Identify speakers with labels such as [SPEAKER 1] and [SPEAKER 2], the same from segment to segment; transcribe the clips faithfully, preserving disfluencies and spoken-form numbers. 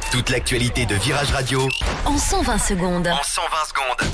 [SPEAKER 1] Toute l'actualité de Virage Radio
[SPEAKER 2] en cent vingt secondes.
[SPEAKER 1] En cent vingt secondes.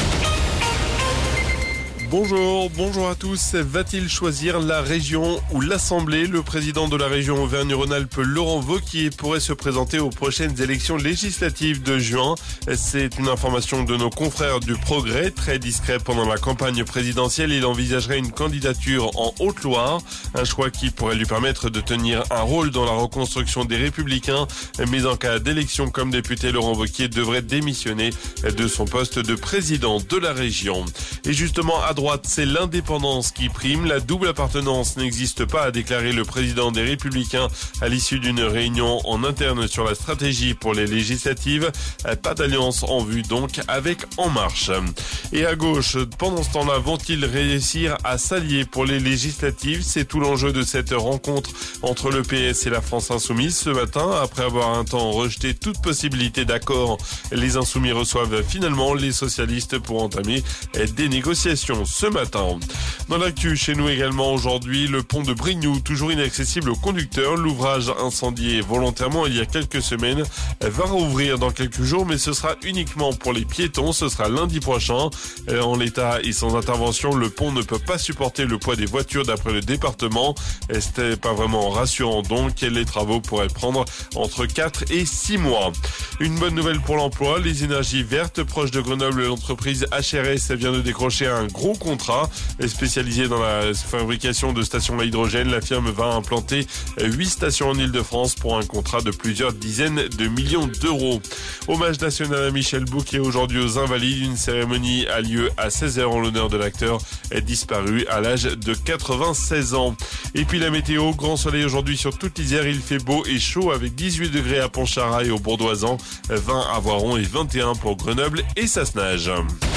[SPEAKER 3] Bonjour, bonjour à tous. Va-t-il choisir la région ou l'Assemblée ? Le président de la région Auvergne-Rhône-Alpes, Laurent Wauquiez, pourrait se présenter aux prochaines élections législatives de juin. C'est une information de nos confrères du Progrès. Très discret pendant la campagne présidentielle, il envisagerait une candidature en Haute-Loire. Un choix qui pourrait lui permettre de tenir un rôle dans la reconstruction des Républicains. Mais en cas d'élection comme député, Laurent Wauquiez devrait démissionner de son poste de président de la région. Et justement, à droite, c'est l'indépendance qui prime. La double appartenance n'existe pas, a déclaré le président des Républicains à l'issue d'une réunion en interne sur la stratégie pour les législatives. Pas d'alliance en vue donc avec En Marche. Et à gauche, pendant ce temps-là, vont-ils réussir à s'allier pour les législatives ? C'est tout l'enjeu de cette rencontre entre le P S et la France Insoumise ce matin. Après avoir un temps rejeté toute possibilité d'accord, les Insoumis reçoivent finalement les socialistes pour entamer des négociations ce matin. Dans l'actu, chez nous également aujourd'hui, le pont de Brignoux, toujours inaccessible aux conducteurs. L'ouvrage incendié volontairement il y a quelques semaines va rouvrir dans quelques jours, mais ce sera uniquement pour les piétons. Ce sera lundi prochain. En l'état et sans intervention, le pont ne peut pas supporter le poids des voitures d'après le département. C'était pas vraiment rassurant donc. Les travaux pourraient prendre entre quatre et six mois. Une bonne nouvelle pour l'emploi. Les énergies vertes proches de Grenoble, l'entreprise H R S vient de décrocher un gros contrat spécialisé dans la fabrication de stations à hydrogène. La firme va implanter huit stations en Ile-de-France pour un contrat de plusieurs dizaines de millions d'euros. Hommage national à Michel Bouquet aujourd'hui aux Invalides. Une cérémonie a lieu à seize heures en l'honneur de l'acteur disparu à l'âge de quatre-vingt-seize ans. Et puis la météo, grand soleil aujourd'hui sur toute l'Isère. Il fait beau et chaud avec dix-huit degrés à Pontcharrat et au Bourdoisan, vingt à Voiron et vingt et un pour Grenoble et Sassenage.